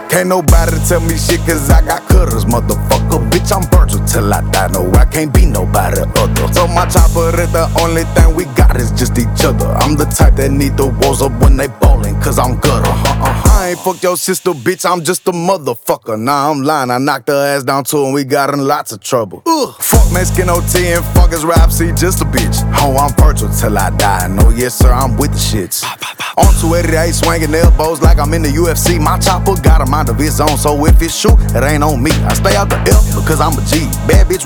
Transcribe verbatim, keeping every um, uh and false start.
Can't nobody tell me shit cause I got cutters, motherfucker. Bitch, I'm Virgil till I die. No, I can't be nobody other. So my chopper is the only thing we got is just each other. I'm the type that need the walls up when they ballin' cause I'm gutter. Uh-huh, uh-huh. I ain't fuck your sister, bitch, I'm just a motherfucker. Nah, I'm lying, I knocked her ass down too and we got in lots of trouble. Ugh. Fuck Mexican O T and fuck his rap, see, just a bitch. Oh, I'm Virgil till I die. No, yes sir, I'm with the shits. On two eighty-eight, swinging elbows like I'm in the U F C. My chopper got a mind of its own, so if it's shoot, it ain't on me. I stay out the L because I'm a G. Bad bitch